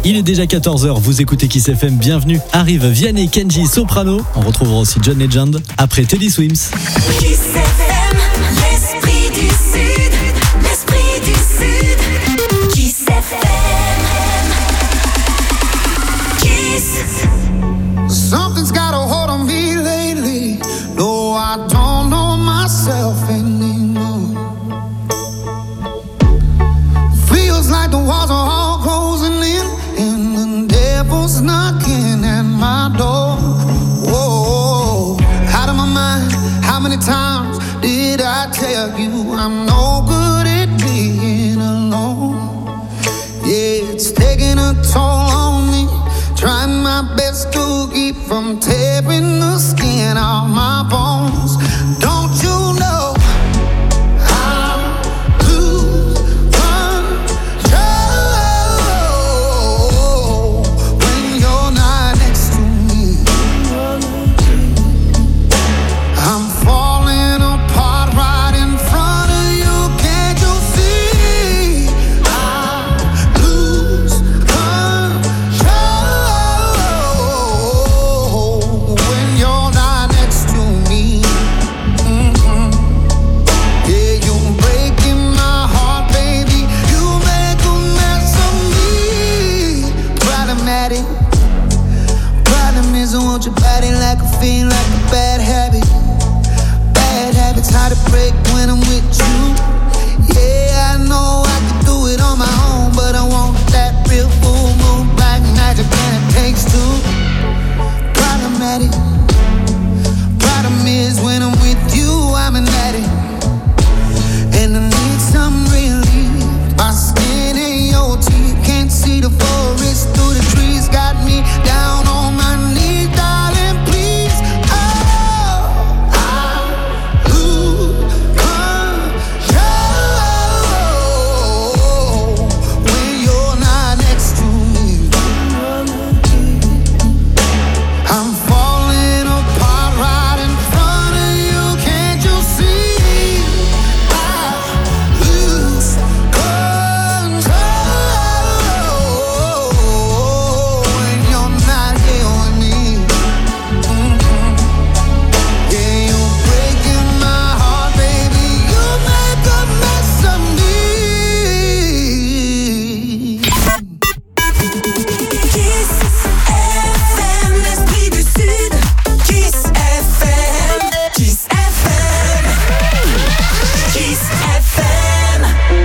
Il est déjà 14h, vous écoutez Kiss FM, bienvenue. Arrive Vianney, Kenji, Soprano. On retrouvera aussi John Legend après Teddy Swims. Kiss FM, l'esprit du Sud, l'esprit du Sud. Kiss FM, Kiss. Something's got a hold on me lately. No, I don't know myself anymore. Feels like the walls are all closing in, and the devil's knocking at my door. Whoa, out of my mind. How many times did I tell you I'm no good at being alone? Yeah, it's taking a toll on me. Trying my best to keep from tearing the skin off my bones. Don't you know I lose control when you're not next to me? I'm falling apart right in front of you. Can't you see? I lose control when you're not next to me. Yeah, you're breaking my heart, baby. You make a mess of me. Problematic. Problem is I want your body like a fiend, like a bad habit. Bad habits hard to break when I'm with you. Yeah, I know I can do it on my own, but I want that real full moon black magic, and it takes two. Problematic. Problem is when I'm with you, I'm an addict, and I need some relief. My skin and your teeth can't see the forest through the trees. Got me down on my knees, darling, please. Oh, I lose control when you're not next to me. I'm falling apart right in front of you. Can't you see? I lose control when you're not here with me. Yeah, you're breaking my heart, baby. You make a mess of me. Kiss FM, l'esprit du Sud. Kiss FM, Kiss FM, Kiss FM.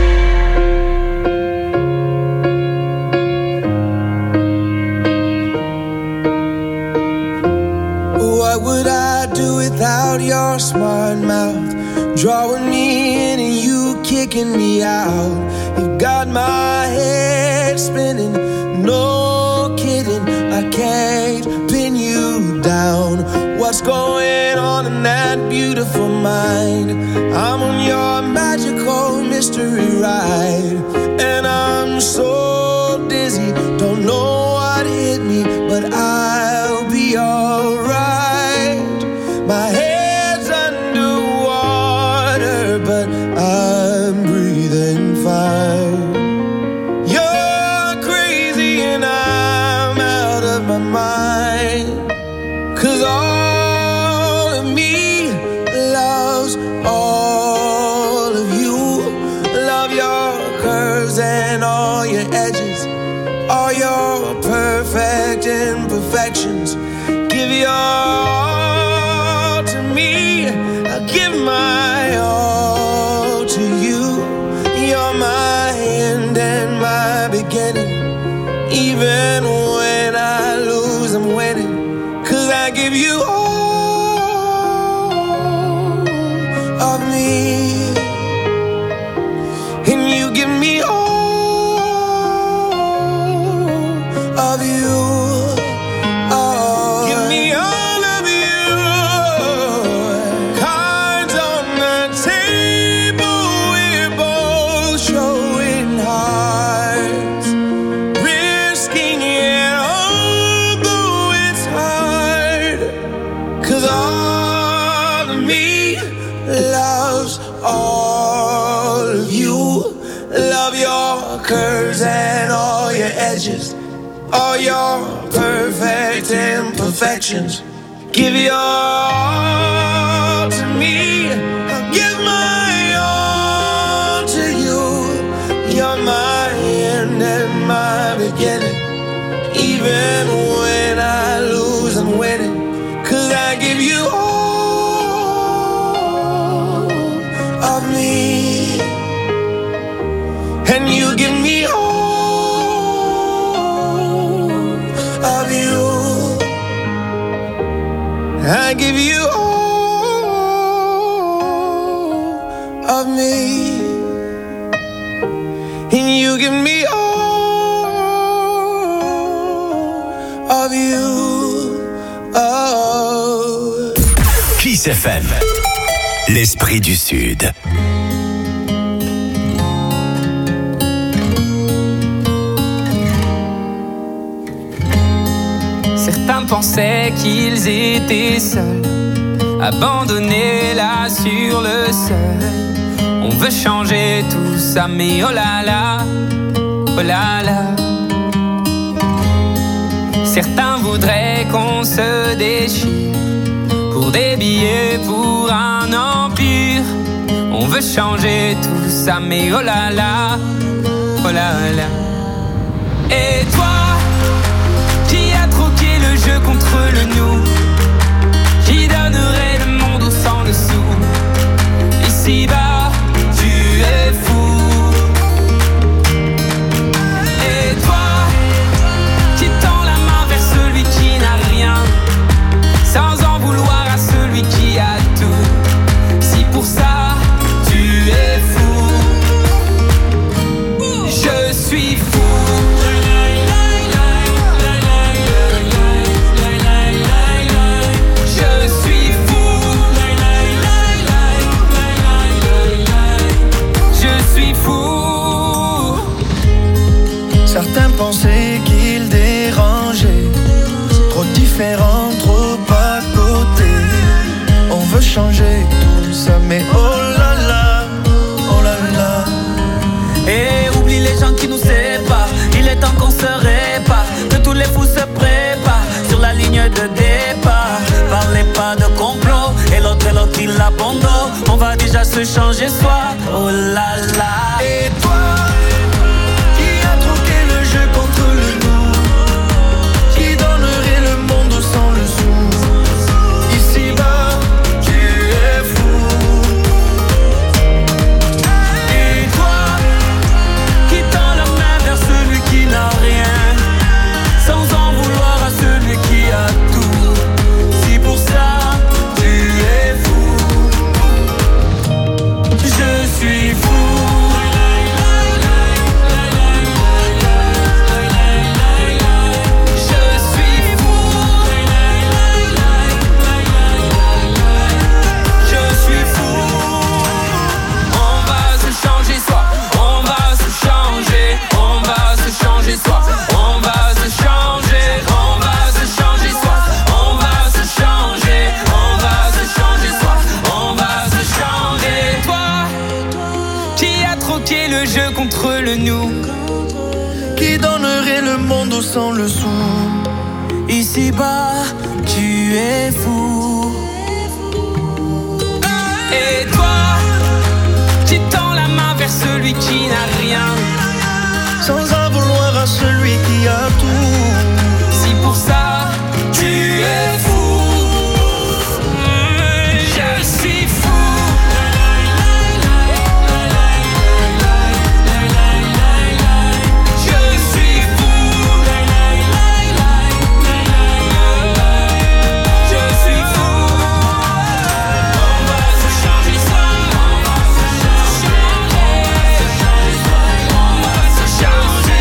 What would I do without your smart mouth? Drawing me in and you kicking me out. You got my head spinning, no kidding. I can't pin you down. What's going on in that beautiful mind? I'm on your magical mystery ride, and I'm so dizzy, don't know what hit me, but I'll be alright. My head's underwater, but I'm breathing fine. You're crazy and I'm out of my mind, 'cause all of me loves all of you. Love your curves and all your edges, all your perfect imperfections. Give your all to me, I'll give my all to you. You're my end and my beginning. Even when I lose, I'm winning, 'cause I give you all of me, and you give me all of you. Give me all of you. Cards on the table, we're both showing hearts, risking it, although it's hard. 'Cause all of me loves all of you. Love your curves and all your edges, all your perfect imperfections. Give your all to me. I'll give my all to you. You're my end and my beginning. Even when I lose, I'm winning. 'Cause I give you all of me, and you give me all of you. I give you all of me, and you give me all of you. Oh. Kiss FM, l'esprit du Sud. Certains pensaient qu'ils étaient seuls, abandonnés là sur le seuil. On veut changer tout ça, mais oh là là, oh là là. Certains voudraient qu'on se déchire pour des billets, pour un empire. On veut changer tout ça, mais oh là là, oh là là. Et toi, qui a troqué le jeu contre le nous, qui donnerait le monde au sang dessous. Ici-bas, tu es fou. Et toi, qui tend la main vers celui qui n'a rien, sans en vouloir à celui qui a tout. Si pour ça, tu es fou, je suis fou. Certains pensaient qu'ils dérangeaient, trop différents, trop à côté. On veut changer tout ça, mais oh là là, oh là là. Et oublie les gens qui nous séparent, il est temps qu'on se répare, que tous les fous se préparent sur la ligne de départ. Parlez pas de complot, et l'autre il abandonne. On va déjà se changer soi, oh là là. Et toi, contre le nous, qui donnerait le monde sans le sou. Ici-bas, tu es fou. Et toi, qui tend la main vers celui qui n'a rien, sans en vouloir à celui qui a tout. Si pour ça, tu es fou, je suis fou. Contre le nous, qui donnerait le monde sans le sou. Ici-bas, tu es fou. Et toi, qui tends la main vers celui qui n'a rien, sans en vouloir à celui qui a tout. Si pour ça, tu es fou, je suis fou. Changer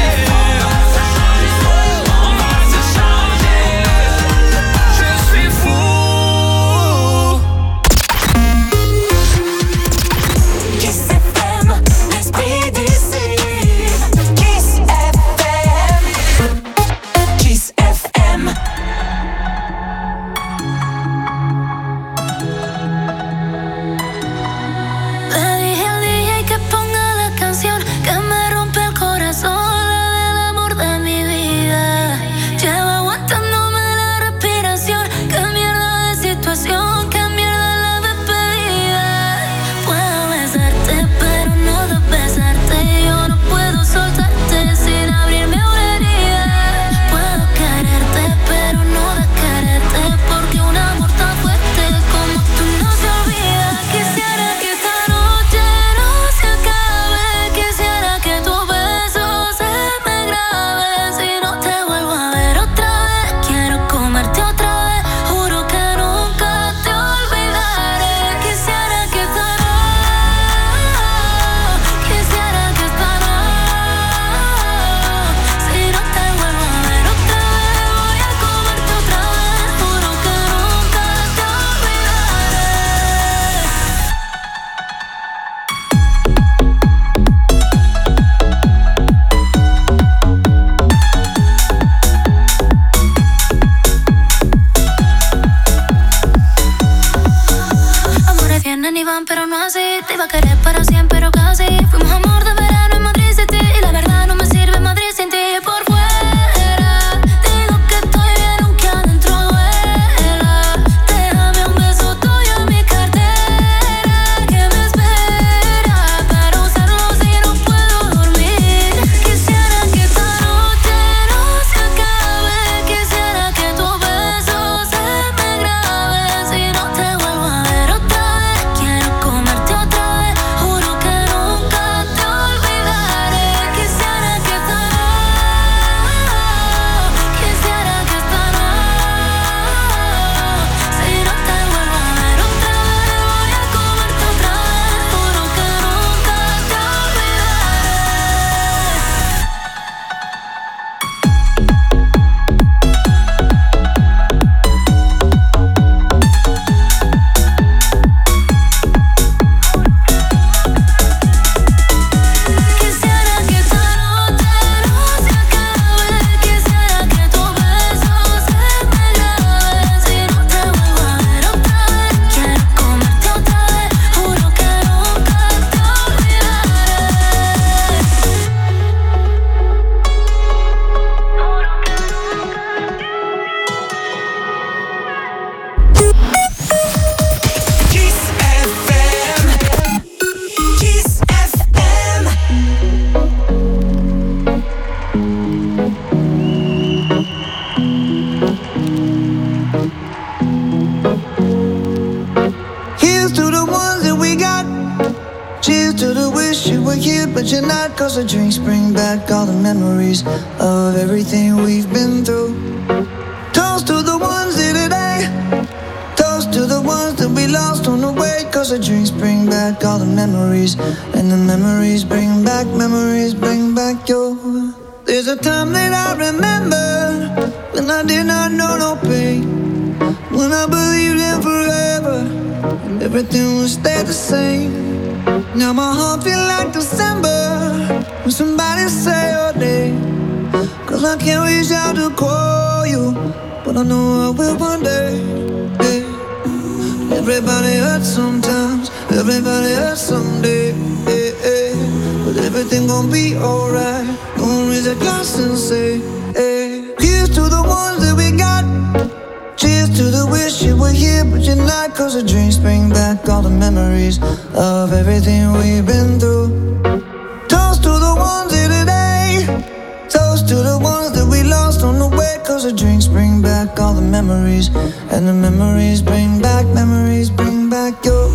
night, cause the drinks bring back all the memories of everything we've been through. Toast to the ones here today. Toast to the ones that we lost on the way, cause the drinks bring back all the memories. And the memories bring back your. There's a time that I remember when I did not know no pain, when I believed in forever and everything would stay the same. Now my heart feel like December when somebody say your name, cause I can't reach out to call you, but I know I will one day. Yeah. Everybody hurts sometimes, everybody hurts someday. Yeah, yeah. But everything gon' be alright. Gonna raise a glass and say, hey. Here's to the ones that we got. Cheers to the wish you were here, but you're not, cause the drinks bring back all the memories of everything we've been through. Toast to the ones here today. Toast to the ones that we lost on the way, cause the drinks bring back all the memories. And the memories bring back your.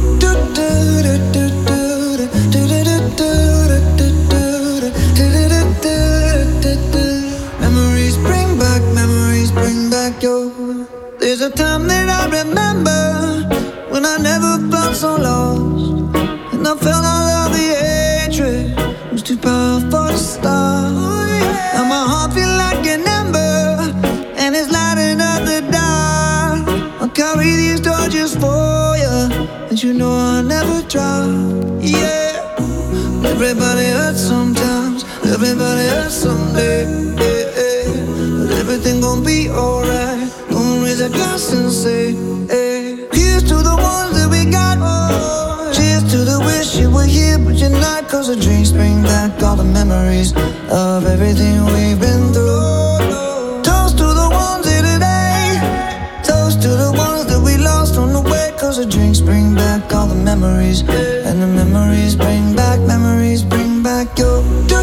Memories bring back your. There's a time that I remember when I never felt so lost, and I felt all of the hatred was too powerful to stop. Now my heart feel like an ember, and it's lighting up the dark. I'll carry these torches for you, and you know I'll never drop. Yeah, everybody hurts sometimes, everybody hurts someday. Yeah, yeah. But everything gon' be alright. Raise a glass and say, hey. Here's to the ones that we got. Oh, cheers to the wish you were here, but you're not, cause the drinks bring back all the memories of everything we've been through. Toast to the ones here today. Toast to the ones that we lost on the way, cause the drinks bring back all the memories. And the memories bring back your.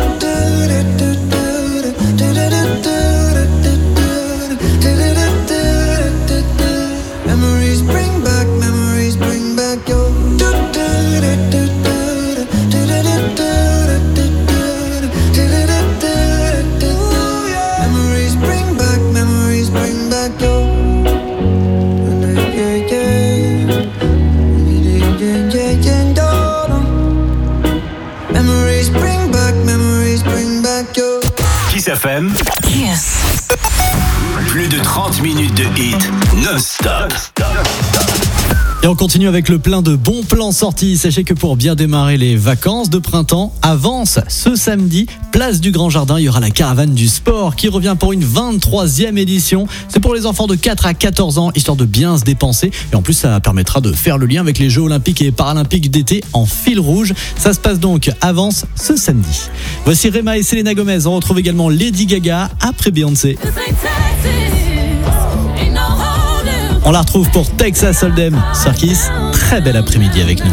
Memories bring back your. Memories bring back your. Memories bring back your. Kiss FM. Kiss. Plus de 30 minutes de hit non-stop. Et on continue avec le plein de bons plans sortis. Sachez que pour bien démarrer les vacances de printemps, Avance ce samedi, place du Grand Jardin, il y aura la caravane du sport qui revient pour une 23e édition. C'est pour les enfants de 4 à 14 ans, histoire de bien se dépenser. Et en plus, ça permettra de faire le lien avec les Jeux Olympiques et Paralympiques d'été en fil rouge. Ça se passe donc Avance ce samedi. Voici Rema et Selena Gomez. On retrouve également Lady Gaga après Beyoncé. On la retrouve pour Texas Hold'em. Sarkis, très bel après-midi avec nous.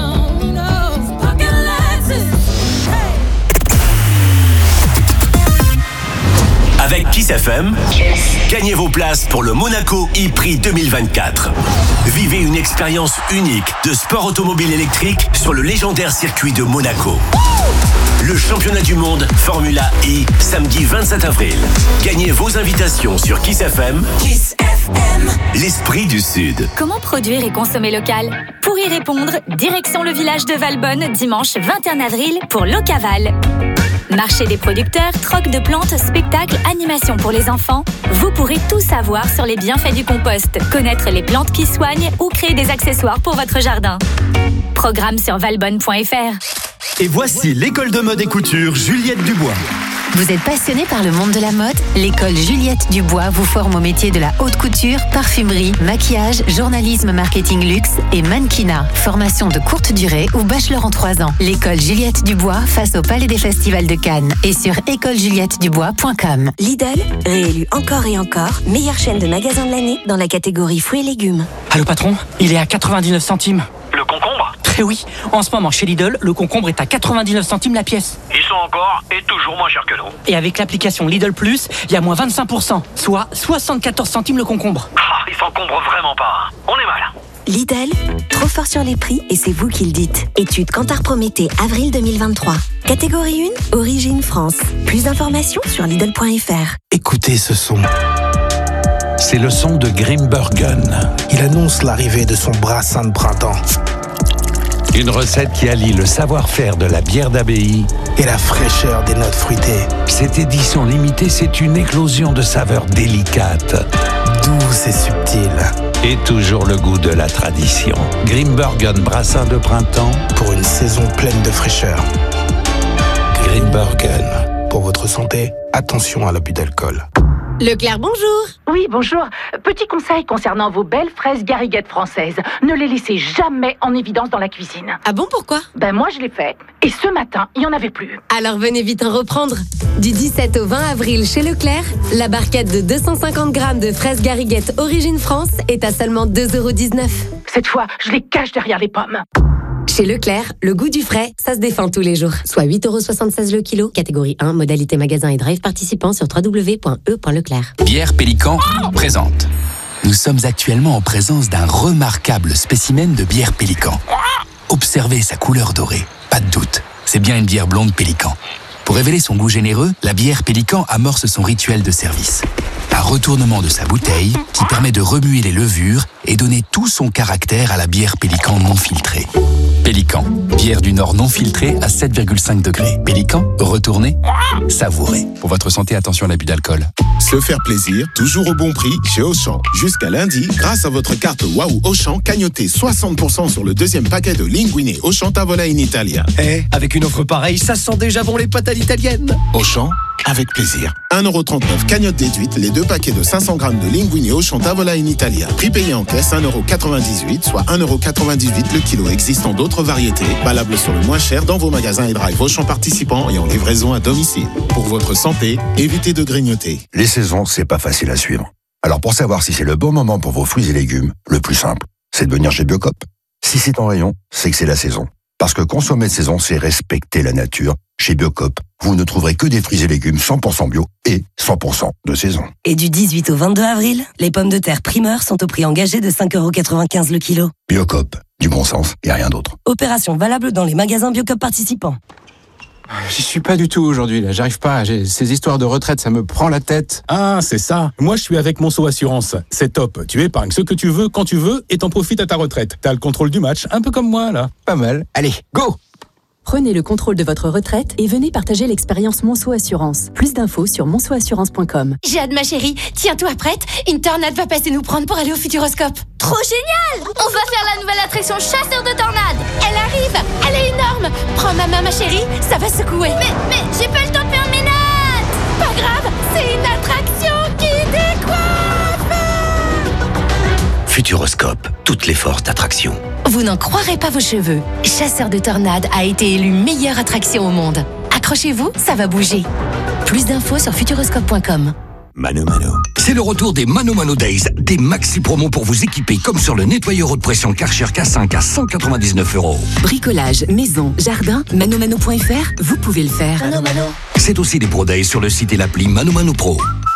Avec Kiss FM, gagnez vos places pour le Monaco e-Prix 2024. Vivez une expérience unique de sport automobile électrique sur le légendaire circuit de Monaco. Le championnat du monde Formula E, samedi 27 avril. Gagnez vos invitations sur Kiss FM. Kiss FM. L'esprit du Sud. Comment produire et consommer local ? Pour y répondre, direction le village de Valbonne, dimanche 21 avril pour Locaval. Marché des producteurs, troc de plantes, spectacles, animations pour les enfants. Vous pourrez tout savoir sur les bienfaits du compost, connaître les plantes qui soignent ou créer des accessoires pour votre jardin. Programme sur valbonne.fr. Et voici l'école de mode et couture Juliette Dubois. Vous êtes passionné par le monde de la mode ? L'école Juliette Dubois vous forme au métier de la haute couture, parfumerie, maquillage, journalisme marketing luxe et mannequinat. Formation de courte durée ou bachelor en 3 ans. L'école Juliette Dubois face au Palais des Festivals de Cannes et sur écolejuliettedubois.com. Lidl, réélu encore et encore, meilleure chaîne de magasins de l'année dans la catégorie fruits et légumes. Allô patron, il est à 99 centimes. Le concombre ? Très oui, en ce moment chez Lidl, le concombre est à 99 centimes la pièce. Ils sont encore et toujours moins chers que nous. Et avec l'application Lidl Plus, il y a moins 25%, soit 74 centimes le concombre. Ils s'encombrent vraiment pas. On est mal. Lidl, trop fort sur les prix et c'est vous qui le dites. Étude Kantar Prométhée, avril 2023. Catégorie 1, Origine France. Plus d'informations sur Lidl.fr. Écoutez ce son. C'est le son de Grimbergen. Il annonce l'arrivée de son brassin de printemps. Une recette qui allie le savoir-faire de la bière d'abbaye et la fraîcheur des notes fruitées. Cette édition limitée, c'est une éclosion de saveurs délicates, douces et subtiles. Et toujours le goût de la tradition. Grimbergen brassin de printemps pour une saison pleine de fraîcheur. Grimbergen. Pour votre santé, attention à l'abus d'alcool. Leclerc, bonjour. Oui, bonjour. Petit conseil concernant vos belles fraises gariguettes françaises. Ne les laissez jamais en évidence dans la cuisine. Ah bon, pourquoi ? Moi, je l'ai fait. Et ce matin, il n'y en avait plus. Alors venez vite en reprendre. Du 17 au 20 avril chez Leclerc, la barquette de 250 grammes de fraises gariguettes Origine France est à seulement 2,19 €. Cette fois, je les cache derrière les pommes. Chez Leclerc, le goût du frais, ça se défend tous les jours. Soit 8,76 € le kilo, catégorie 1, modalité magasin et drive participant sur www.e.leclerc. Bière Pélican présente. Nous sommes actuellement en présence d'un remarquable spécimen de bière Pélican. Observez sa couleur dorée. Pas de doute, c'est bien une bière blonde Pélican. Pour révéler son goût généreux, la bière Pélican amorce son rituel de service. Un retournement de sa bouteille qui permet de remuer les levures et donner tout son caractère à la bière Pélican non filtrée. Pélican, bière du Nord non filtrée à 7,5 degrés. Pélican, retournez, savourez. Pour votre santé, attention à l'abus d'alcool. Se faire plaisir, toujours au bon prix chez Auchan. Jusqu'à lundi, grâce à votre carte Waouh Auchan, cagnotez 60% sur le deuxième paquet de Linguine Auchan Tavola in Italia. Avec une offre pareille, ça sent déjà bon les pâtes à l'italienne. Auchan, avec plaisir. 1,39 €, cagnotte déduite, les 2 paquets de 500 grammes de Linguine Auchan Tavola in Italia. Prix payé en caisse, 1,98 €, soit 1,98 € le kilo. Existant d'autres variétés, valables sur le moins cher dans vos magasins et drive Auchan participants et en livraison à domicile. Pour votre santé, évitez de grignoter. Les saisons, c'est pas facile à suivre. Alors pour savoir si c'est le bon moment pour vos fruits et légumes, le plus simple, c'est de venir chez Biocop. Si c'est en rayon, c'est que c'est la saison. Parce que consommer de saison, c'est respecter la nature. Chez Biocop, vous ne trouverez que des fruits et légumes 100% bio et 100% de saison. Et du 18 au 22 avril, les pommes de terre primeurs sont au prix engagé de 5,95 € le kilo. Biocop, du bon sens et rien d'autre. Opération valable dans les magasins Biocop participants. J'y suis pas du tout aujourd'hui, là. J'arrive pas. Ces histoires de retraite, ça me prend la tête. Ah, c'est ça. Moi, je suis avec Monceau Assurance. C'est top. Tu épargnes ce que tu veux, quand tu veux, et t'en profites à ta retraite. T'as le contrôle du match, un peu comme moi, là. Pas mal. Allez, go! Prenez le contrôle de votre retraite et venez partager l'expérience Monceau Assurance. Plus d'infos sur monceauassurance.com. J'ai hâte, ma chérie. Tiens-toi prête. Une tornade va passer nous prendre pour aller au Futuroscope. Trop génial! On va faire la nouvelle attraction chasseur de tornades. Elle arrive. Elle est énorme. Prends ma main, ma chérie. Ça va secouer. Mais j'ai pas le temps de faire mes notes. Pas grave. C'est une attraction qui décoiffe. Futuroscope, toutes les forces d'attraction. Vous n'en croirez pas vos cheveux. Chasseur de tornades a été élu meilleure attraction au monde. Accrochez-vous, ça va bouger. Plus d'infos sur futuroscope.com. Mano Mano. C'est le retour des Mano Mano Days, des maxi promos pour vous équiper comme sur le nettoyeur haute pression Karcher K5 à 199 €. Bricolage, maison, jardin, manomano.fr, vous pouvez le faire. Mano Mano. C'est aussi des Pro Days sur le site et l'appli Mano Mano Pro.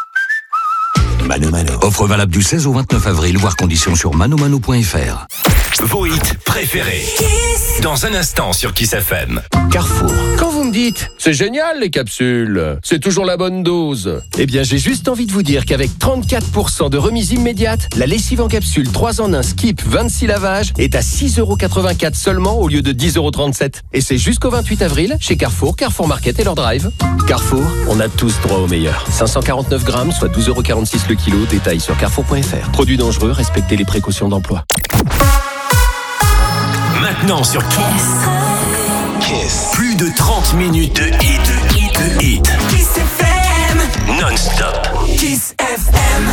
Mano Mano. Offre valable du 16 au 29 avril, voire conditions sur manomano.fr. Vos hits préférés. Dans un instant sur Kiss FM. Carrefour. Quand vous me dites, c'est génial les capsules, c'est toujours la bonne dose. Eh bien, j'ai juste envie de vous dire qu'avec 34% de remise immédiate, la lessive en capsule 3 en 1 Skip 26 lavages est à 6,84 € seulement au lieu de 10,37 €. Et c'est jusqu'au 28 avril chez Carrefour, Carrefour Market et leur drive. Carrefour, on a tous droit au meilleur. 549 grammes, soit 12,46 € le kilo. Détail sur carrefour.fr. Produits dangereux, respectez les précautions d'emploi. Maintenant sur Kiss. Plus de 30 minutes de hit. Kiss FM. Non-stop. Kiss FM.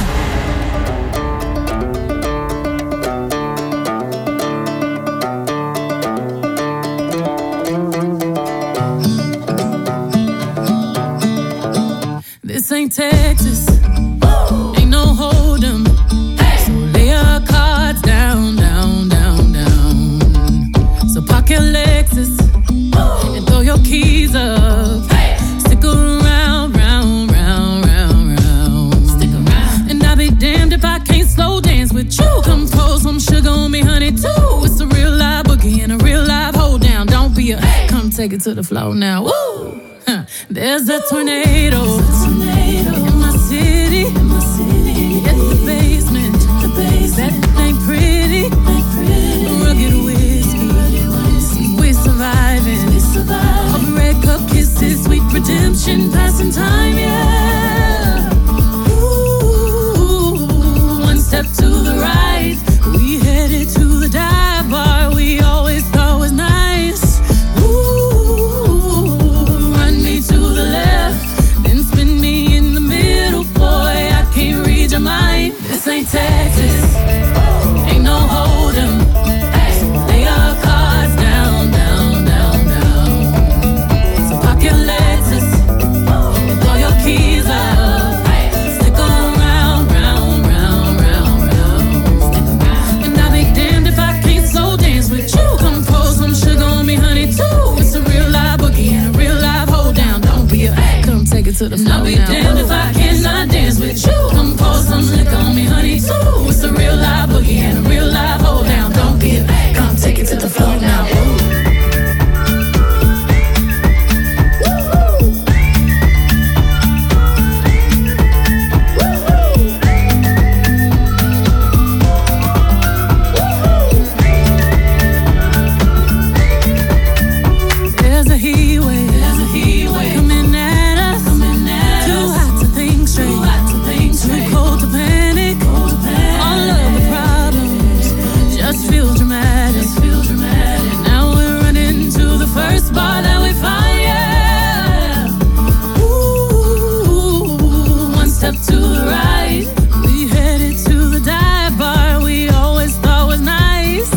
This ain't Texas. Ain't no hold'em. So lay your cards down, down, down, down. So park your Lexus and throw your keys up. Stick around, round, round, round, round. Stick around. And I'll be damned if I can't slow dance with you. Come pour some sugar on me, honey. take it to the floor now. Woo! There's a tornado in my city. Get the basement. That ain't pretty. Rugged whiskey. We're surviving. All the red cup kisses, sweet redemption, passing time, yeah. Ooh, one step to the right, we headed to the dive bar we always thought was nice. Ooh, run me to the left, then spin me in the middle, boy, I can't read your mind. This ain't Texas, ain't no hold'em. Lay our cards down, down, down, down. So park your Lexus and throw your keys out. Stick around, round, round, round, round. And I'll be damned if I can't slow dance with you. Come pour some sugar on me, honey, too. It's a real live boogie and a real live hold down. Don't be a come take it to the floor. I'll be damned if I cannot dance with you. Come pour some liquor on me, honey, too. It's a real live boogie and a real live hold down. Don't be a come take it to the floor now. There's a heat wave coming at us. Too hot to think straight, too cold to panic. All of the problems just feel dramatic. Now we're running to the first bar that we find, yeah. Ooh, one step to the right, we headed to the dive bar we always thought was nice.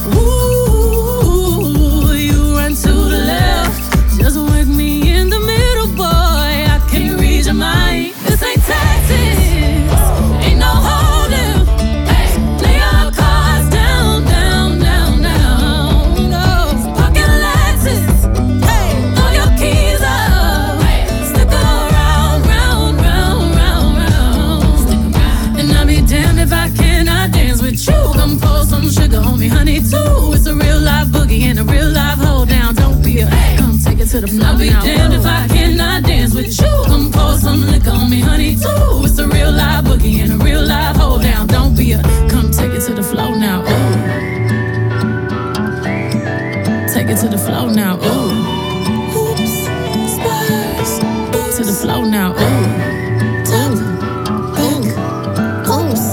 Ooh, you run to the left, just work me in the middle, boy, I can't read your mind. This ain't Texas, ain't no hold'em. Lay our cards down, down, down, down. Go, pocket Lexus, throw your keys up. Stick around, round, round, round, round. And I'll be damned if I cannot dance with you. Come pour some sugar on me, honey, too. It's a real live boogie and a real live hold down. Don't be a come take it to the floor. I'll be damned if I cannot dance with you. Come pour some liquor on me, honey, too. It's a real live boogie and a real live hold down. Don't be a come take it to the floor now. Ooh. Take it to the floor now. Ooh. Oops, Spurs. To the floor now. Ooh. Top, back, oops.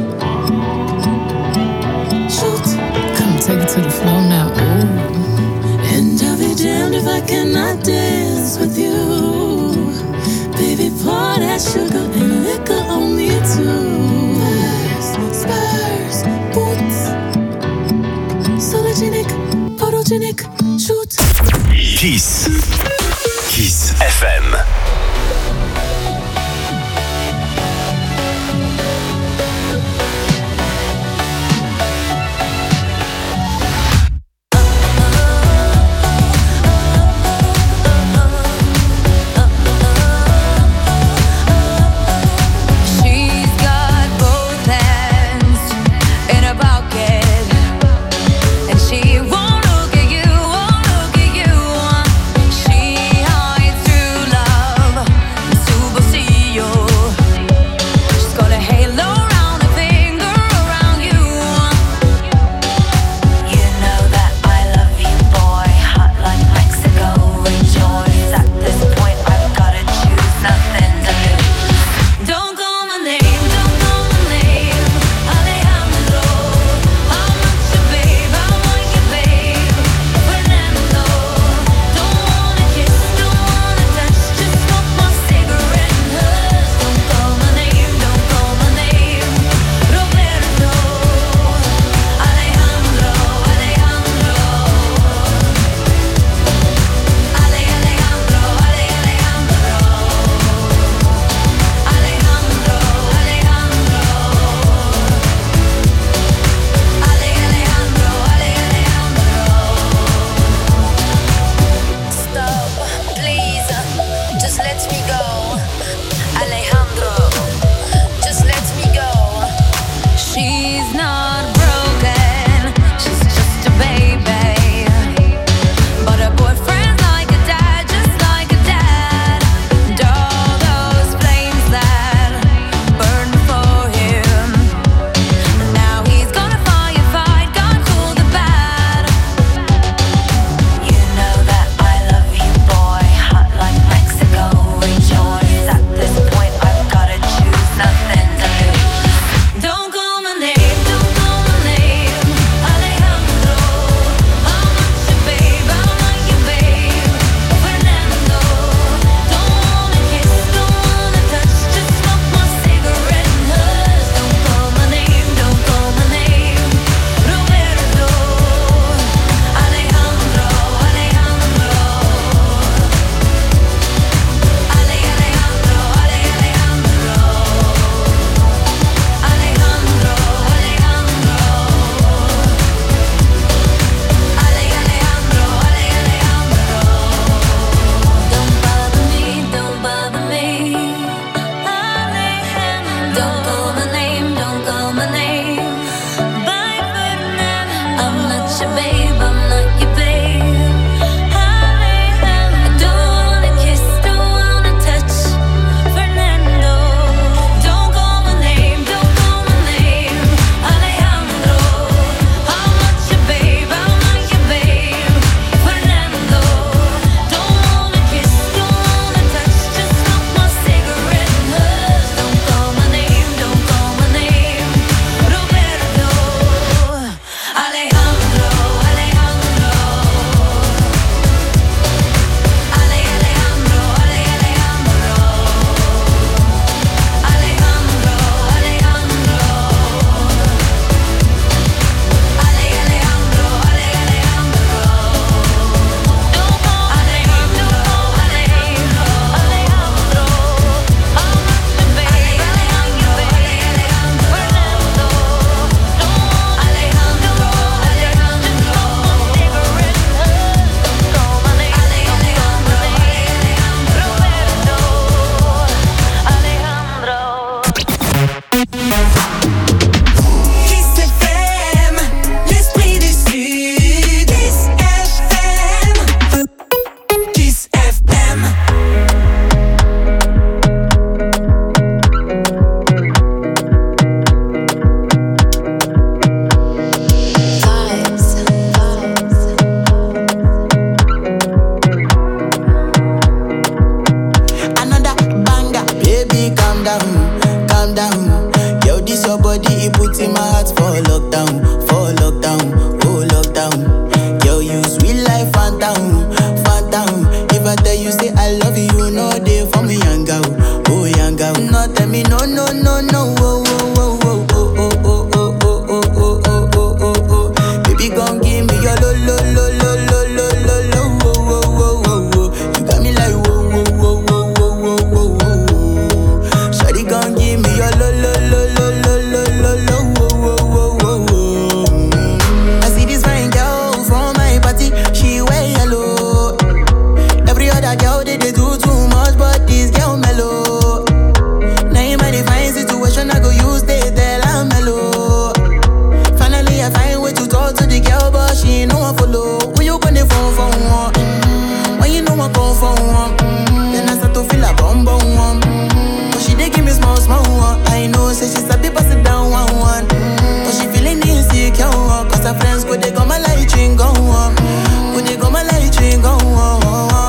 Shoot. Come take it to the floor now. Ooh. And I'll be damned if I cannot dance with you. Baby, pour that sugar and liquor on me too. Spurs, boots. Sologenic, photogenic, shoot. Kiss. Kiss FM. She's got both hands in her pocket, and she won't look at you, won't look at you. She no, no, oh, oh, oh, oh, oh, oh, oh, oh, oh, oh, oh, oh, oh, oh. Baby, gon' give me your lo, lo, lo, lo, lo, lo, lo, lo, oh, oh, oh, oh, oh. You got me like whoa, whoa, whoa, whoa, whoa, whoa, whoa, whoa. Shawty gon' give me your lo, lo, lo, lo, lo, lo, lo, lo, oh, oh, oh, oh. I see this fine girl from my party, she wear yellow. Every other girl they do too much, but this girl mellow. Now in my divine situation, I go use they tell I'm mellow. Finally I find way to talk to the girl, but she ain't no one follow. Who you gonna phone for one? When you know I come for one, then I start to feel a bum bum one. But she dey give me small small one. I know say she's a bit pass it down one one. But she feeling insecure, cause her friends go they go my light ring go on. Go they go my light ring go on.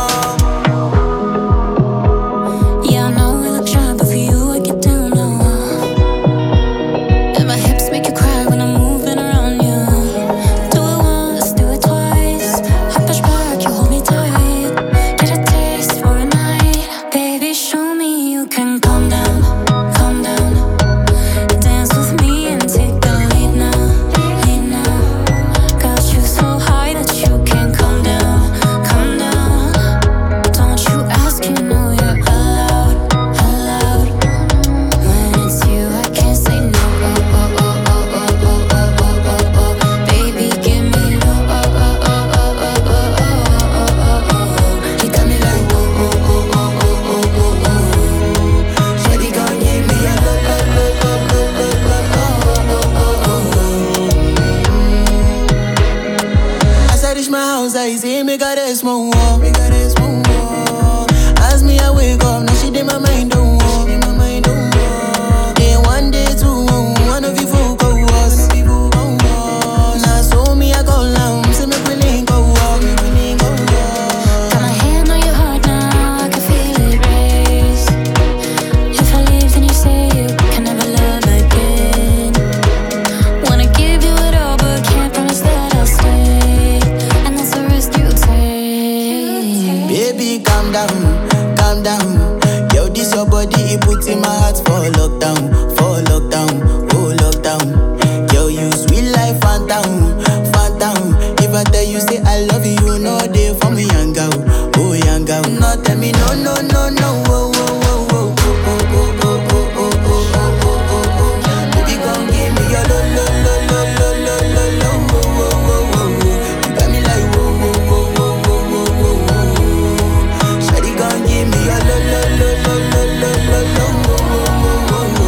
Yeah, I know we look shy, but for you I get down low. And my hips make you cry when I'm moving around you. Do it once, do it twice. I push back, you hold me tight. Get a taste for a night. Baby, show me you can calm down, calm down. Dance with me and take the lead now, lead now. Got you so high that you can't come down, come down. Don't you ask, you know you're allowed, allowed. When it's you, I can't say no. Oh, oh, oh, oh, oh, oh, oh, oh, oh, oh. Baby, give me low. Oh, oh, oh, oh, oh, oh, oh, oh, oh, oh. You got me like oh, oh, oh, oh, oh, oh, oh, oh. Shawty gon' give me a low, low, low, low, low, low, oh, oh, oh, oh. As I reach my house, I see me got a small wall, me got a small wall. As me I wake up, now she did my mind don't walk, my mind don't walk. Day one, day two, one of you folk go us. Now so me I go down, see me willing go walk, me willing go walk. Got my hand on your heart now, I can feel it race. If I leave, then you say you can never love again. Wanna give you it all, but can't promise that I'll stay. And that's the risk you take. Baby, calm down, calm down. Yo, this your body, it puts in my heart for lockdown, oh lockdown. Yo, you sweet life, phantom, phantom. If I tell you say I love you, you know they for me young girl, oh young girl. No, tell me no, no, no, no, oh, oh, oh, oh, oh, oh, oh, oh, oh, oh, oh, oh, oh. Baby, gon' give me your lo, lo, lo, lo, lo, lo, lo, lo, oh, oh, oh, oh, oh. You got me like whoa, whoa, whoa, whoa, whoa, whoa, whoa, whoa. Shawty gon' give me your lo, lo, lo, lo, lo, lo, lo, lo, oh, oh, oh, oh, oh.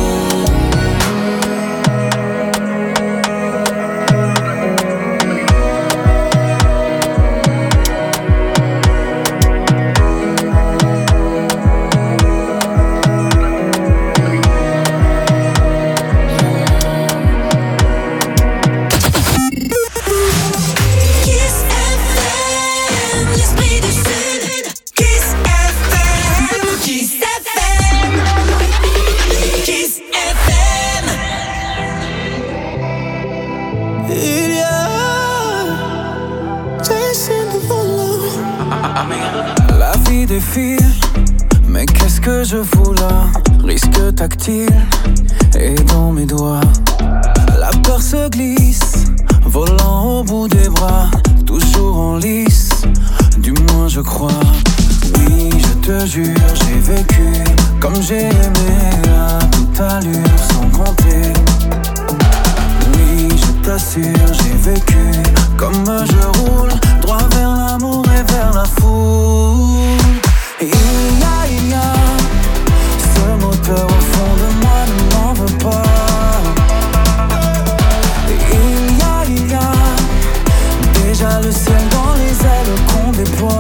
Kiss FM, l'esprit du Sud. Kiss FM, Kiss FM, Kiss FM. La vie défile, mais qu'est-ce que je fous là? Risque tactile et dans mes doigts. La peur se glisse, volant au bout des bras, toujours en lice, du moins je crois. Oui, je te jure, j'ai vécu comme j'ai aimé à toute allure sans compter. Oui, je t'assure, j'ai vécu comme je roule, droit vers l'amour et vers la foule. Il y a ce moteur au fond de moi, ne m'en veux pas. Il y a déjà le ciel dans les ailes qu'on déploie.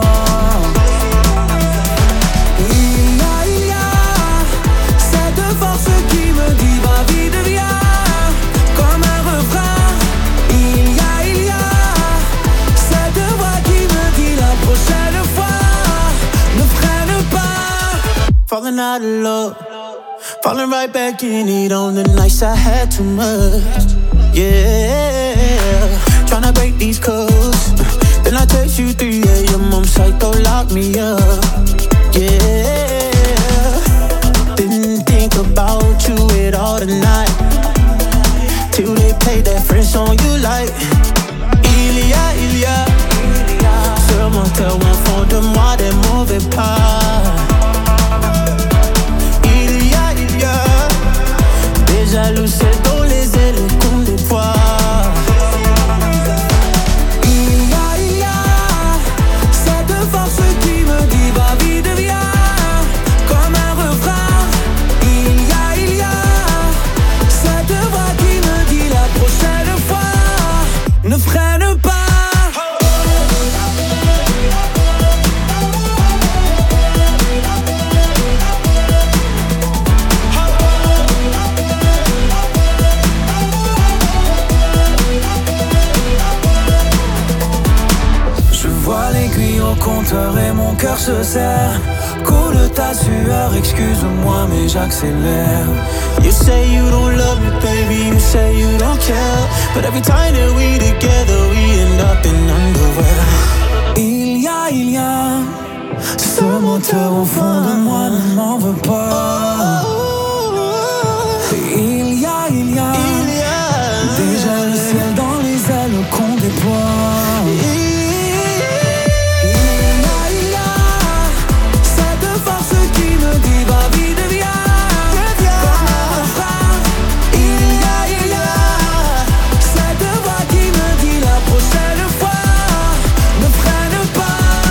Il y a cette force qui me dit ma vie devient comme un refrain. Il y a cette voix qui me dit la prochaine fois ne freine pas. Falling out of love, falling right back in it on the nights I had too much. Yeah, tryna break these codes. Then I text you 3 a.m. I'm psycho, lock me up. Yeah, didn't think about you at se serre. Coule ta sueur, excuse-moi mais j'accélère. You say you don't love me, baby, you say you don't care. But every time that we together, we end up in underwear. Il y a ce moteur au fond de moi, ne m'en veux pas. Il y a déjà le ciel dans les ailes qu'on déploie. Il y a cette force qui me dit va-vie, deviens comme un phare. Il y a cette voix qui me dit la prochaine fois ne freine pas.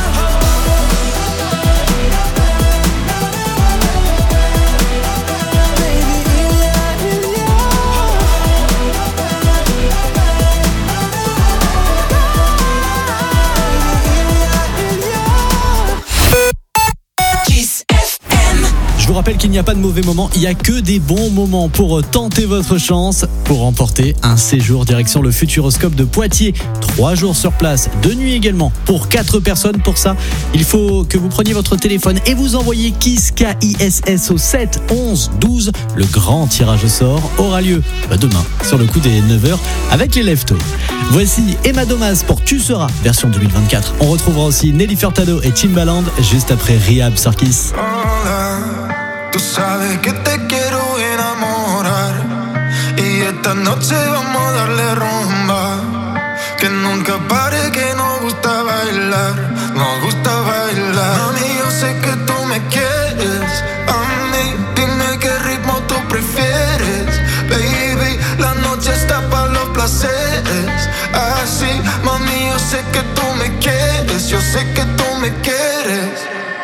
Je vous rappelle qu'il n'y a pas de mauvais moments, il n'y a que des bons moments pour tenter votre chance, pour remporter un séjour direction le Futuroscope de Poitiers. 3 jours sur place, 2 nuits également, pour 4 personnes. Pour ça, il faut que vous preniez votre téléphone et vous envoyiez KISS, K-I-S-S au 7 11 12. Le grand tirage au sort aura lieu demain, sur le coup des 9h, avec les Leftos. Voici Emma Domas pour Tu seras, version 2024. On retrouvera aussi Nelly Furtado et Timbaland juste après Rihab sur Kiss. Tú sabes que te quiero enamorar y esta noche vamos a darle rumba, que nunca pare, que nos gusta bailar, nos gusta bailar. Mami, yo sé que tú me quieres, a mí dime qué ritmo tú prefieres, baby, la noche está para los placeres, así, mami, yo sé que tú me quieres, yo sé que tú me quieres.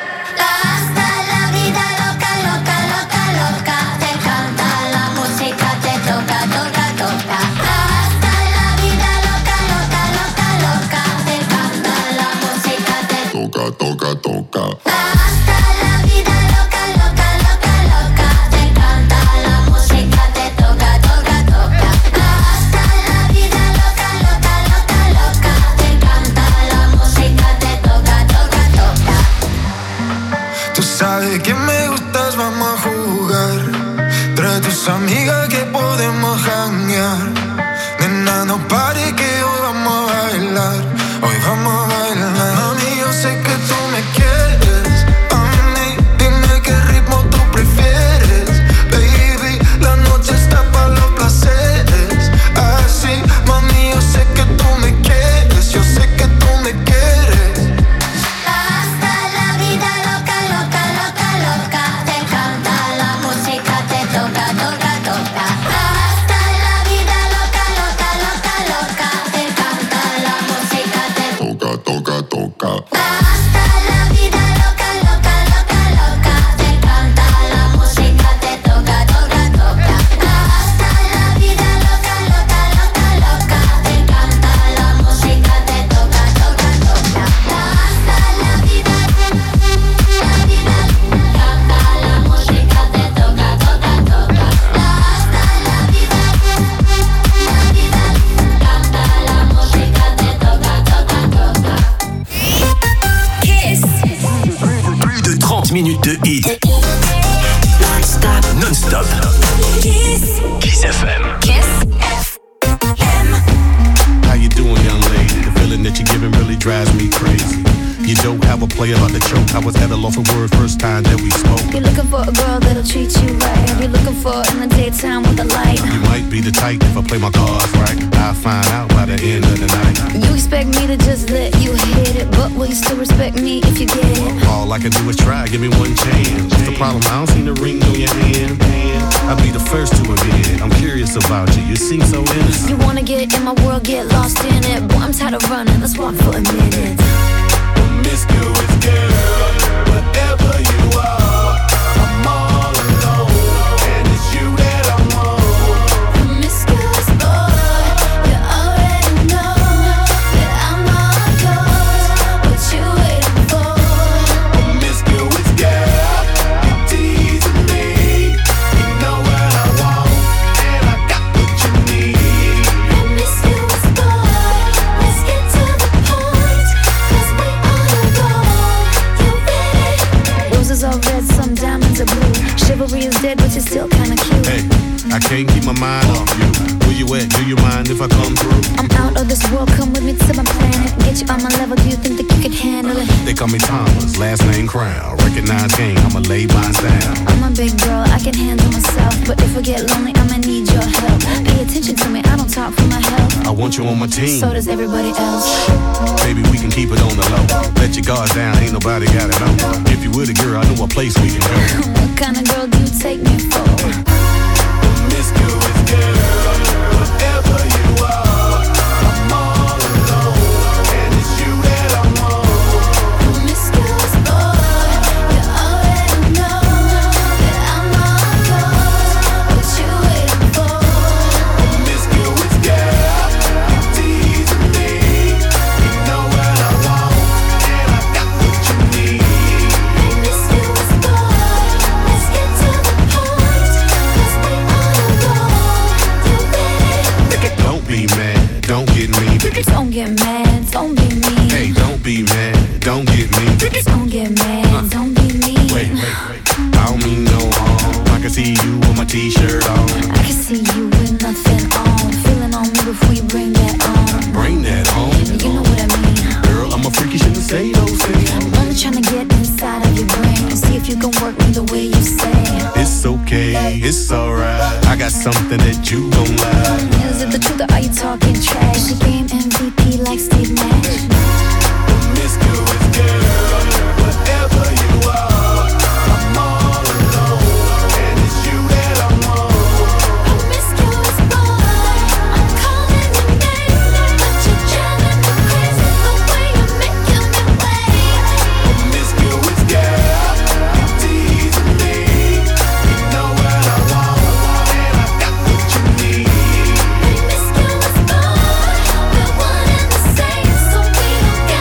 Toca, toca. Hasta la vida loca, loca, loca, loca. Te encanta la música, te toca, toca, toca. Hasta la vida loca, loca, loca, loca. Te encanta la música, te toca, toca, toca. Tú sabes que me gustas, vamos a jugar. Trae tus amigas que podemos janguear. Nena, no pare que hoy vamos a bailar. Hoy vamos a bailar. Mami, yo sé que tú me quieres, a mí dime qué ritmo tú prefieres, baby, la noche está para los placeres, así, mami, yo sé que tú me quieres, yo sé que tú me quieres. Hasta la vida loca, loca, loca, loca, te encanta la música, te toca, toca, toca. Hasta la vida loca, loca, loca, loca, te encanta la música, te toca, toca, toca. Hasta la vida loca, loca, loca, loca, te encanta la música, te toca, toca, toca. Hasta la vida loca, loca, loca, loca, te encanta la música, te toca, toca, toca. Hasta la vida, encanta la música, te toca, toca, toca. Hasta la vida, encanta la música, te toca, toca, toca. Plus de 30 minutes de hit. Non-stop. Kiss FM. How you doing, young lady? The feeling that you're giving really drives me crazy. You don't have a player about the choke. I was at a loss for words first time that we spoke. You're looking for a girl that'll treat you right. You're looking for in the daytime with the light. You might be the type if I play my cards right. I'll find out by the end of the night. You expect me to just let you hit it, but will you still respect me if you get it? All I can do is try, give me one chance. What's the problem? I don't see the ring on your hand. I'll be the first to admit it. I'm curious about you. You seem so innocent. You wanna get in my world, get lost in it. Boy, I'm tired of running. Let's walk for a minute. Promiscuous girl, whatever you are, I'm all alone, and it's you that I want. Promiscuous boy, you already know that I'm all yours. What you waiting for? Promiscuous girl, you're teasing me. You know what I want, and I got what you need. Promiscuous boy, let's get to the point, 'cause we on a roll. You ready? but you're still kinda cute. Hey, I can't keep my mind off you. Where you at? Do you mind if I come through? I'm out of this world, come with me to my planet. Get you on my level, do you think that you could handle it? They call me Thomas, last name Crown. Recognize game, I'ma lay mine down. I'm a big girl, I can handle myself. But if I get lonely, I'ma need your help. Pay attention to me, I don't talk for my health. I want you on my team. So does everybody else. Baby, we can keep it on the low. Let your guards down, ain't nobody gotta know. If you with a girl, I know a place we can go. What kind of girl do you take me for? Promiscuous girl, whatever you are, I'm all alone, and it's you that I want. Promiscuous boy, you already know that I'm all yours. What you waiting for? Promiscuous girl, you teasing me. You know what I want, and I got what you need. Promiscuous boy, let's get to the point, 'cause we on a roll. You ready? Don't be mad, don't get me. Don't get mad, don't be mean. Hey, don't be mad, don't get me. Don't get mad, don't be mean. Wait, I don't mean no harm. I can see you with my t-shirt on. I can see you with nothing on. Feeling on me before you bring that on. Bring that home. You know what I mean. Girl, I'm a freaky, shouldn't say those things. I'm only trying to get inside of your brain and see if you can work me the way you say. It's okay, it's alright. I got something that you gon' like. Is it the truth or are you talking trash? The game MVP like Steve Nash. Promiscuous girl, whatever you are, I'm all alone, and it's you that I want. Promiscuous boy, I'm calling your name, but you're driving me crazy the way you're making me wait. Promiscuous girl, you teasing me. You know what I want, and I got what you need. Promiscuous boy, we're one and the same, so we don't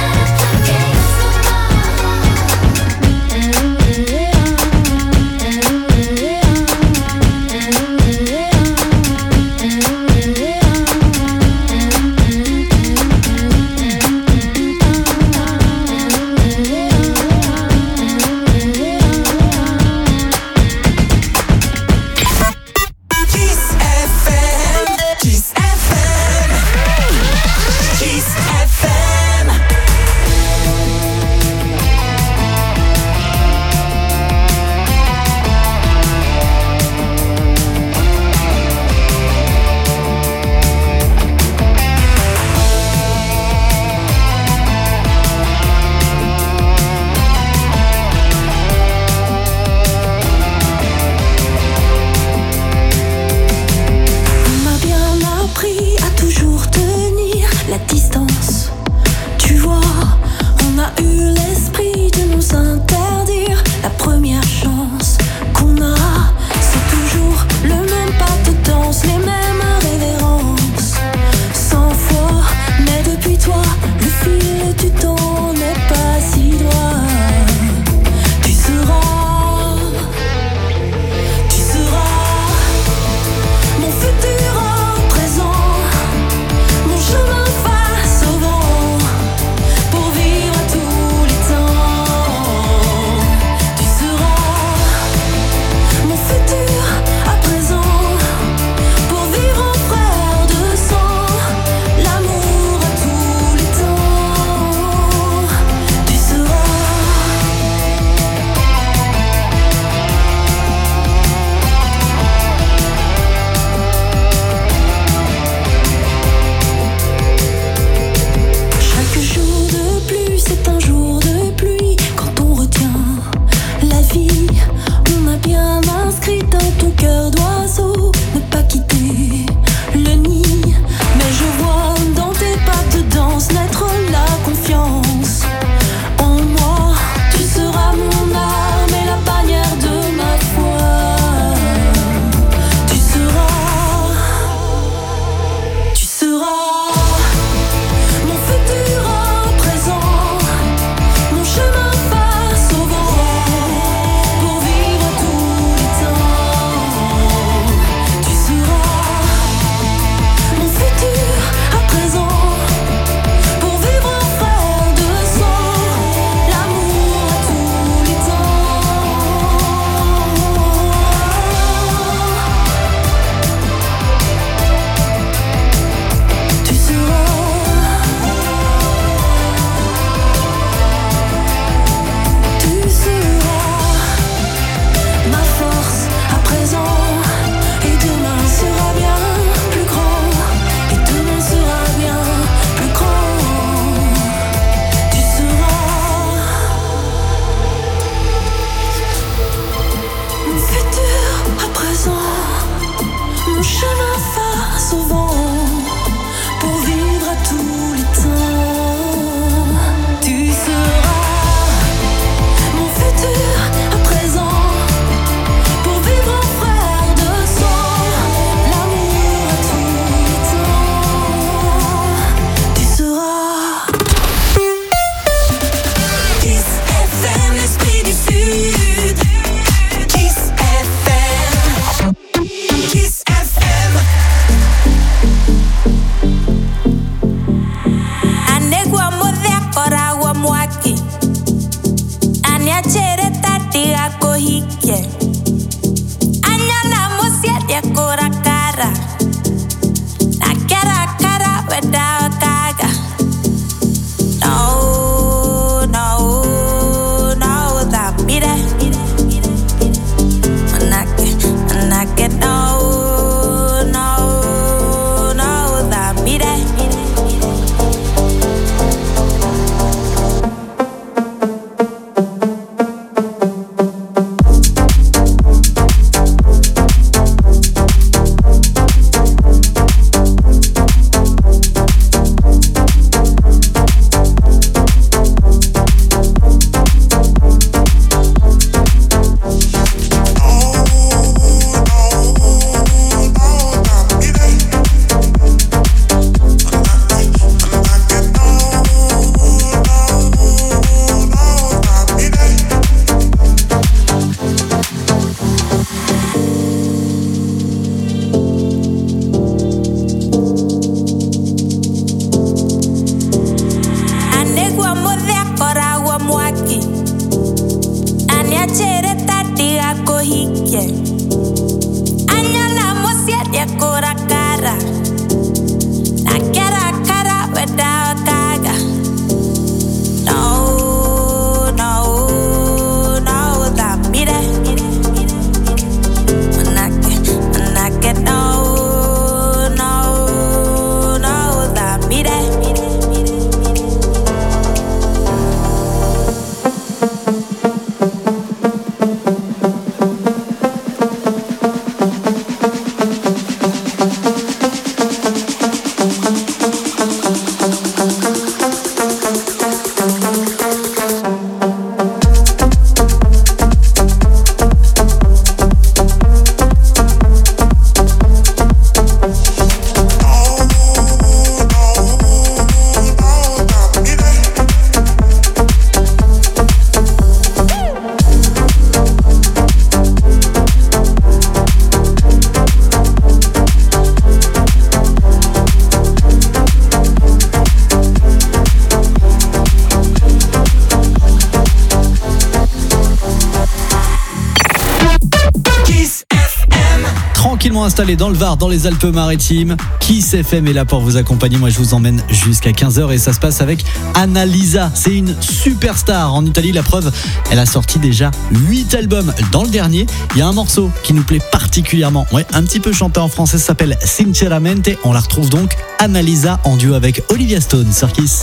tranquillement installé dans le Var, dans les Alpes-Maritimes. Kiss FM est là pour vous accompagner. Moi, je vous emmène jusqu'à 15h et ça se passe avec Annalisa. C'est une superstar en Italie. La preuve, elle a sorti déjà 8 albums. Dans le dernier, il y a un morceau qui nous plaît particulièrement. Ouais, un petit peu chanté en français, ça s'appelle Sinceramente. On la retrouve donc, Annalisa, en duo avec Olivia Stone sur Kiss.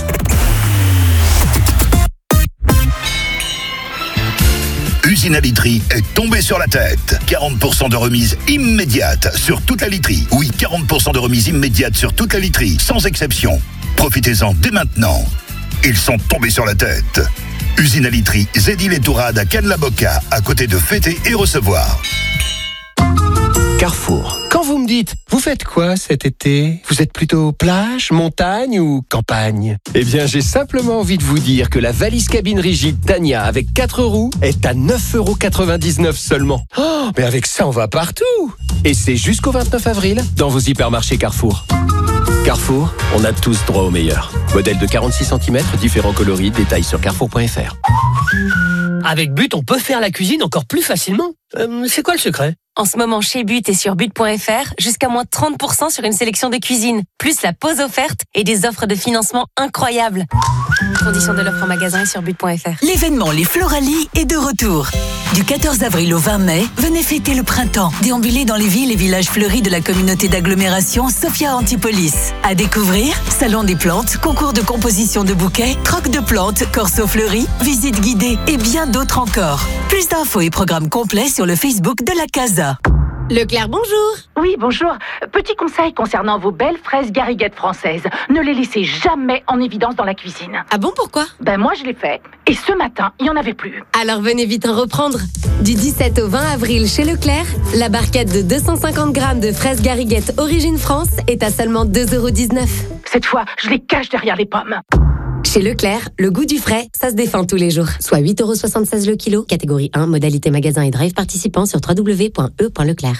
Usine à literie est tombée sur la tête. 40% de remise immédiate sur toute la literie. Oui, 40% de remise immédiate sur toute la literie, sans exception. Profitez-en dès maintenant. Ils sont tombés sur la tête. Usine à literie, Zedil et Tourade à Cannes-la-Boca, à côté de Fêter et Recevoir. Carrefour. Quand vous me dites, vous faites quoi cet été? Vous êtes plutôt plage, montagne ou campagne? Eh bien, j'ai simplement envie de vous dire que la valise cabine rigide Tania avec 4 roues est à 9,99€ seulement. Oh, mais avec ça, on va partout! Et c'est jusqu'au 29 avril dans vos hypermarchés Carrefour. Carrefour, on a tous droit au meilleur. Modèle de 46 cm, différents coloris, détails sur carrefour.fr. Avec But, on peut faire la cuisine encore plus facilement. C'est quoi le secret? En ce moment, chez But et sur but.fr, jusqu'à moins 30% sur une sélection de cuisine, plus la pause offerte et des offres de financement incroyables. Conditions de l'offre en magasin et sur but.fr. L'événement Les Floralies est de retour. Du 14 avril au 20 mai, venez fêter le printemps. Déambulez dans les villes et villages fleuris de la communauté d'agglomération Sophia Antipolis. À découvrir, salon des plantes, concours de composition de bouquets, croque de plantes, corso fleuri, visite guidée et bien d'autres encore. Plus d'infos et programmes complets sur le Facebook de la Casa. Leclerc, bonjour. Oui, bonjour. Petit conseil concernant vos belles fraises gariguettes françaises. Ne les laissez jamais en évidence dans la cuisine. Ah bon, pourquoi? Ben moi, je l'ai fait. Et ce matin, il n'y en avait plus. Alors venez vite en reprendre. Du 17 au 20 avril chez Leclerc, la barquette de 250 grammes de fraises gariguettes Origine France est à seulement 2,19€. Cette fois, je les cache derrière les pommes. Chez Leclerc, le goût du frais, ça se défend tous les jours. Soit 8,76€ le kilo, catégorie 1, modalité magasin et drive participant sur www.e.leclerc.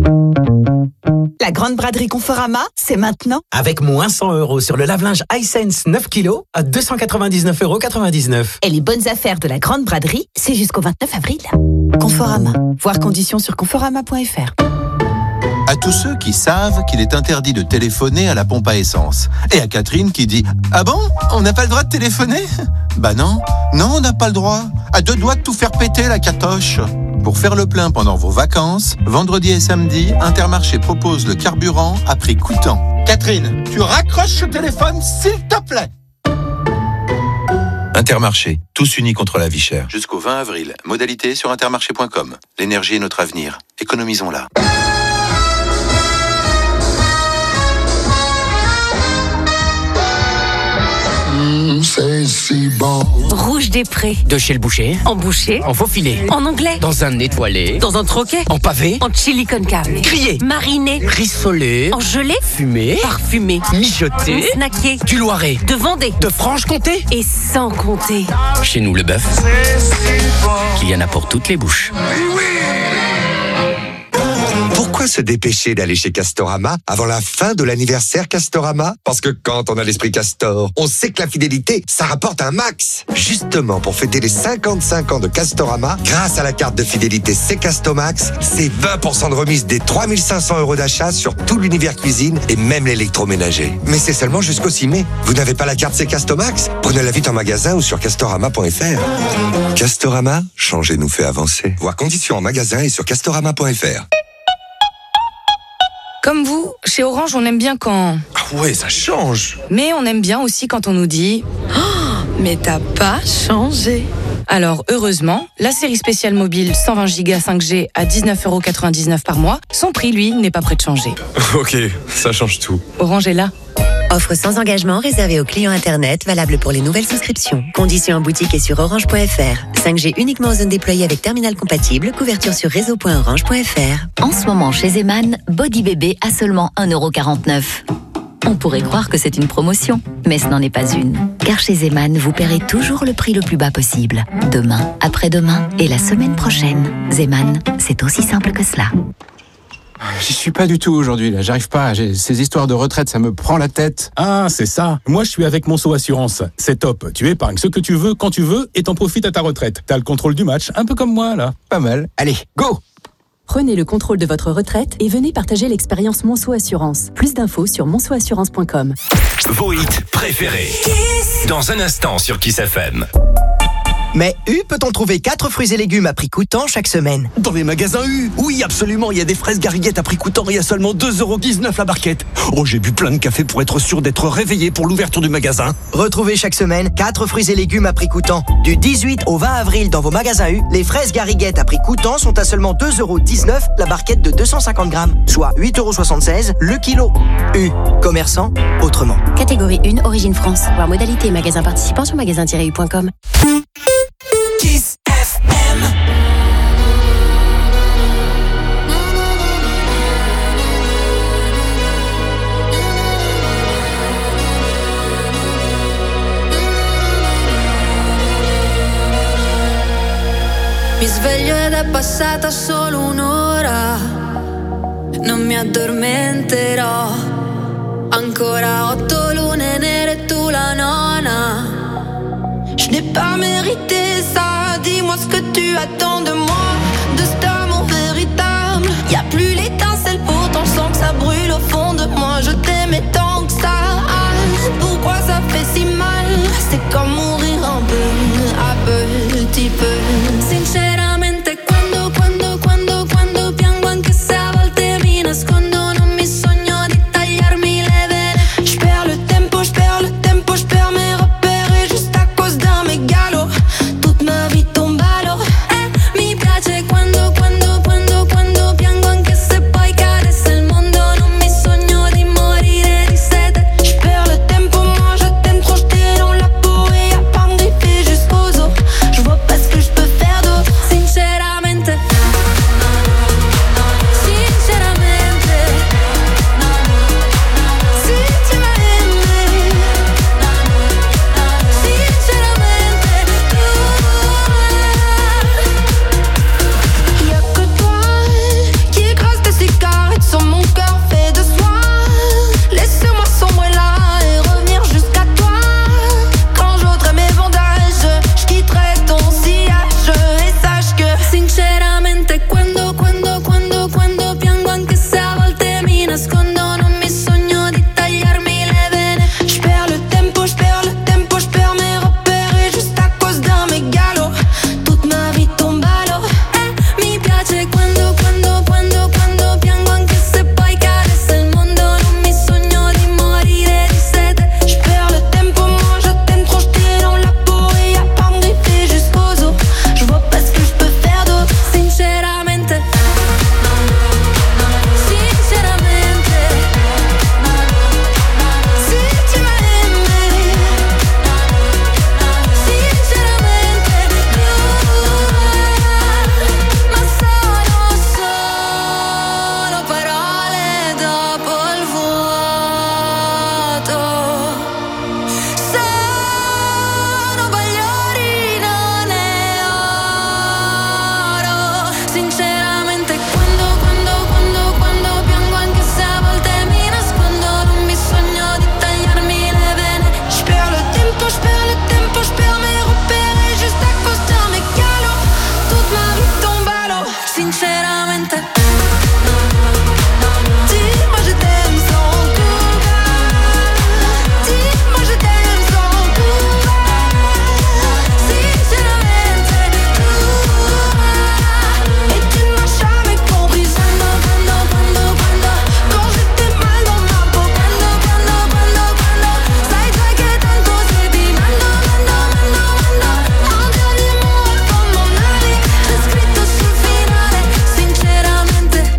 La grande braderie Conforama, c'est maintenant. Avec moins 100€ sur le lave-linge Hisense 9 kg à 299,99€. Et les bonnes affaires de la grande braderie, c'est jusqu'au 29 avril. Conforama. Voir conditions sur conforama.fr. À tous ceux qui savent qu'il est interdit de téléphoner à la pompe à essence. Et à Catherine qui dit « Ah bon? On n'a pas le droit de téléphoner ?» Bah non, on n'a pas le droit. À 2 doigts de tout faire péter la catoche. Pour faire le plein pendant vos vacances, vendredi et samedi, Intermarché propose le carburant à prix coûtant. Catherine, tu raccroches le téléphone s'il te plaît. Intermarché, tous unis contre la vie chère. Jusqu'au 20 avril, modalité sur intermarché.com. L'énergie est notre avenir. Économisons-la. C'est si bon. Rouge des Prés. De chez le boucher. En boucher. En faux filet. En anglais. Dans un étoilé. Dans un troquet. En pavé. En chili con carne. Grillé. Mariné. Rissolé. En gelée. Fumé. Parfumé. Mijoté. Snacké. Du Loiret. De Vendée. De Franche-Comté. Et sans compter. Chez nous, le bœuf. Qu'il y en a pour toutes les bouches. Pourquoi se dépêcher d'aller chez Castorama avant la fin de l'anniversaire Castorama? Parce que quand on a l'esprit Castor, on sait que la fidélité, ça rapporte un max. Justement, pour fêter les 55 ans de Castorama, grâce à la carte de fidélité C'est Castomax, c'est 20% de remise des 3500€ d'achat sur tout l'univers cuisine et même l'électroménager. Mais c'est seulement jusqu'au 6 mai. Vous n'avez pas la carte C'est Castomax? Prenez-la vite en magasin ou sur castorama.fr. Castorama, changer nous fait avancer. Voir conditions en magasin et sur castorama.fr. Comme vous, chez Orange, on aime bien quand... Ah ouais, ça change. Mais on aime bien aussi quand on nous dit oh, mais t'as pas changé. Alors, heureusement, la série spéciale mobile 120 Go 5G à 19,99€ par mois, son prix, lui, n'est pas prêt de changer. Ok, ça change tout. Orange est là. Offre sans engagement réservée aux clients Internet, valable pour les nouvelles souscriptions. Conditions en boutique et sur orange.fr. 5G uniquement en zone déployée avec terminal compatible. Couverture sur réseau.orange.fr. En ce moment, chez Zeman, Body Bébé à seulement 1,49€. On pourrait croire que c'est une promotion, mais ce n'en est pas une. Car chez Zeman, vous paierez toujours le prix le plus bas possible. Demain, après-demain et la semaine prochaine. Zeman, c'est aussi simple que cela. J'y suis pas du tout aujourd'hui, là. J'arrive pas. Ces histoires de retraite, ça me prend la tête. Ah, c'est ça. Moi, je suis avec Monceau Assurance. C'est top. Tu épargnes ce que tu veux, quand tu veux, et t'en profites à ta retraite. T'as le contrôle du match, un peu comme moi, là. Pas mal. Allez, go! Prenez le contrôle de votre retraite et venez partager l'expérience Monceau Assurance. Plus d'infos sur monceauassurance.com. Vos hits préférés. Dans un instant sur Kiss FM. Mais U peut-on trouver 4 fruits et légumes à prix coûtant chaque semaine? Dans les magasins U, oui absolument, il y a des fraises gariguettes à prix coûtant et à seulement 2,19€ la barquette. Oh, j'ai bu plein de café pour être sûr d'être réveillé pour l'ouverture du magasin. Retrouvez chaque semaine 4 fruits et légumes à prix coûtant. Du 18 au 20 avril dans vos magasins U, les fraises gariguettes à prix coûtant sont à seulement 2,19€ la barquette de 250 grammes, soit 8,76€ le kilo. U, commerçant autrement. Catégorie 1, origine France. Voir modalité magasin participant sur magasin-u.com. Kiss FM. Mi sveglio ed è passata solo un'ora, non mi addormenterò. Ancora 8 lune nere e tu la nona. Je n'ai pas mérité ça, dis-moi ce que tu attends de moi, de cet amour véritable. Y'a plus l'étincelle, pourtant je sens que ça brûle au fond de moi. Je t'aimais tant que ça, pourquoi ça fait si mal? C'est comme